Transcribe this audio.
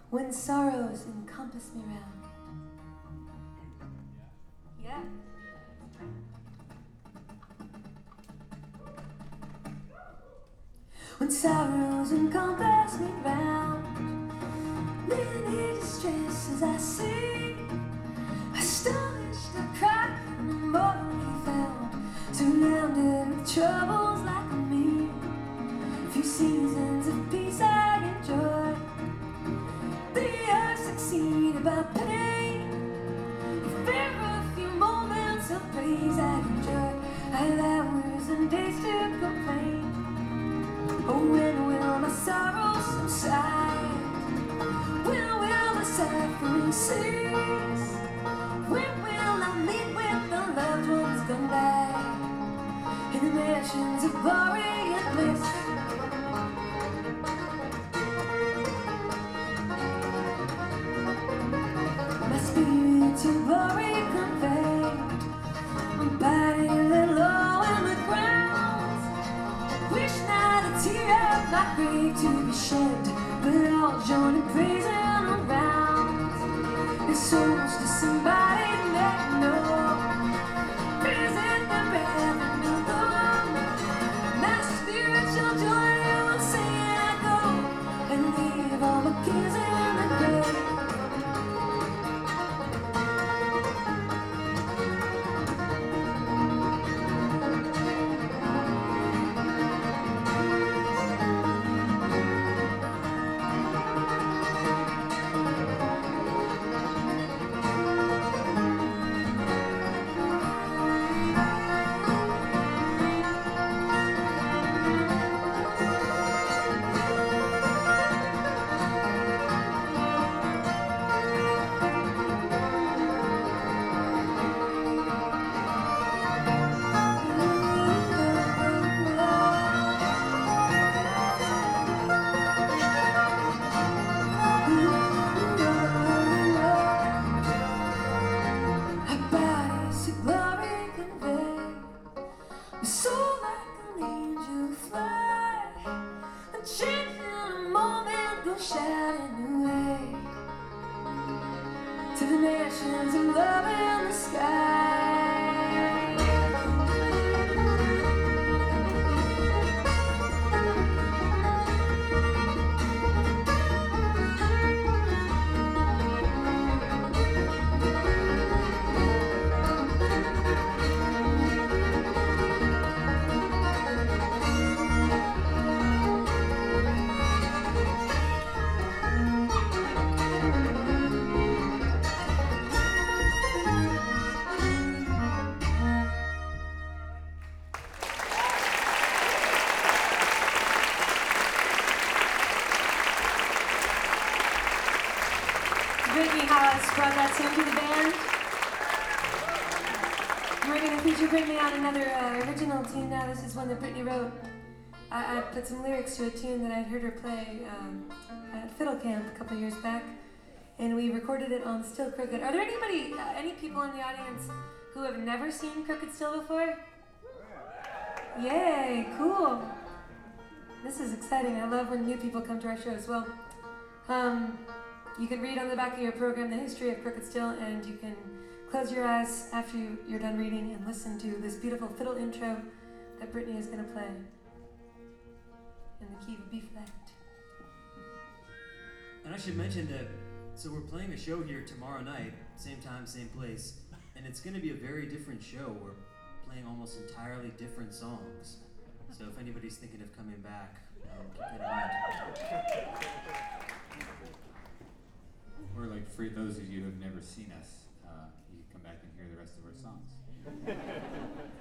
when sorrows encompass me round. Yeah. When sorrows encompass me round, many distresses I see, astonished I cry, and I'm mortally found, surrounded with troubles like me. Few seasons of peace I enjoy, they are succeeded by pain. If ever a few moments of praise I enjoy, I have hours and days to complain. Oh, when will my sorrow subside? When will the suffering cease? When will I meet with the loved ones gone by in the mansions of glory and bliss? My spirit to glory conveyed, my body laid low in the ground. Wish not a tear of my grave to be shed, but all joy and praise around. Your souls to somebody that know, present the breath and the Lord. My spiritual joy will sing and I go, and leave all my cares in the grave. Brittany Hollis brought that song to the band. We're going to feature Brittany on another original tune now. This is one that Brittany wrote. I put some lyrics to a tune that I'd heard her play at Fiddle Camp a couple years back, and we recorded it on Still Crooked. Are there any people in the audience who have never seen Crooked Still before? Yay, cool. This is exciting. I love when new people come to our shows. Well, you can read on the back of your program the history of Crooked Still, and you can close your eyes after you're done reading and listen to this beautiful fiddle intro that Brittany is going to play in the key of B flat. And I should mention that, so we're playing a show here tomorrow night, same time, same place, and it's going to be a very different show. We're playing almost entirely different songs. So if anybody's thinking of coming back, keep that in mind. Or like for those of you who have never seen us, you can come back and hear the rest of our songs.